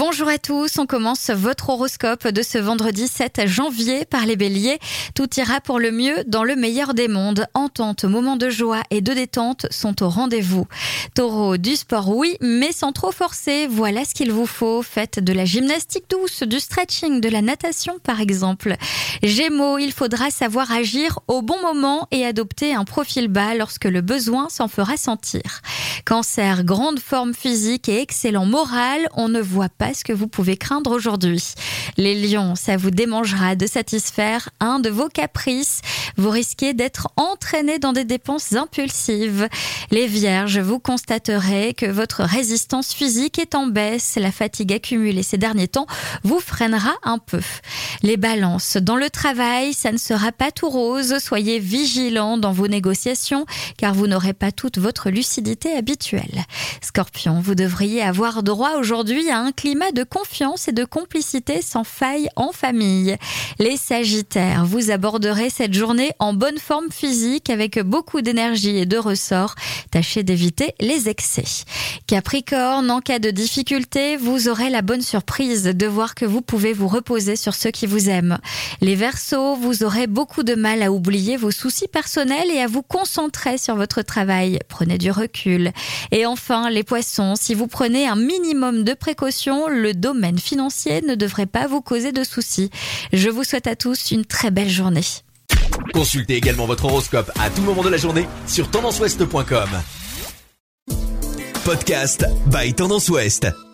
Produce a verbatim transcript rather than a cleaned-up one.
Bonjour à tous, on commence votre horoscope de ce vendredi sept janvier par les béliers. Tout ira pour le mieux dans le meilleur des mondes. Entente, moments de joie et de détente sont au rendez-vous. Taureau, du sport oui, mais sans trop forcer, voilà ce qu'il vous faut. Faites de la gymnastique douce, du stretching, de la natation par exemple. Gémeaux, il faudra savoir agir au bon moment et adopter un profil bas lorsque le besoin s'en fera sentir. Cancer, grande forme physique et excellent moral, on ne voit pas ce que vous pouvez craindre aujourd'hui. Les lions, ça vous démangera de satisfaire un de vos caprices. Vous risquez d'être entraîné dans des dépenses impulsives. Les vierges, vous constaterez que votre résistance physique est en baisse. La fatigue accumulée ces derniers temps vous freinera un peu. Les balances, dans le travail, ça ne sera pas tout rose. Soyez vigilants dans vos négociations car vous n'aurez pas toute votre lucidité habituelle. Scorpion, vous devriez avoir droit aujourd'hui à un climat de confiance et de complicité sans faille en famille. Les Sagittaires, vous aborderez cette journée en bonne forme physique avec beaucoup d'énergie et de ressort. Tâchez d'éviter les excès. Capricorne, en cas de difficulté, vous aurez la bonne surprise de voir que vous pouvez vous reposer sur ceux qui vous aiment. Les Verseaux, vous aurez beaucoup de mal à oublier vos soucis personnels et à vous concentrer sur votre travail. Prenez du recul. Et enfin, les Poissons, si vous prenez un minimum de précautions, le domaine financier ne devrait pas vous causer de soucis. Je vous souhaite à tous une très belle journée. Consultez également votre horoscope à tout moment de la journée sur tendance ouest point com. Podcast by Tendance Ouest.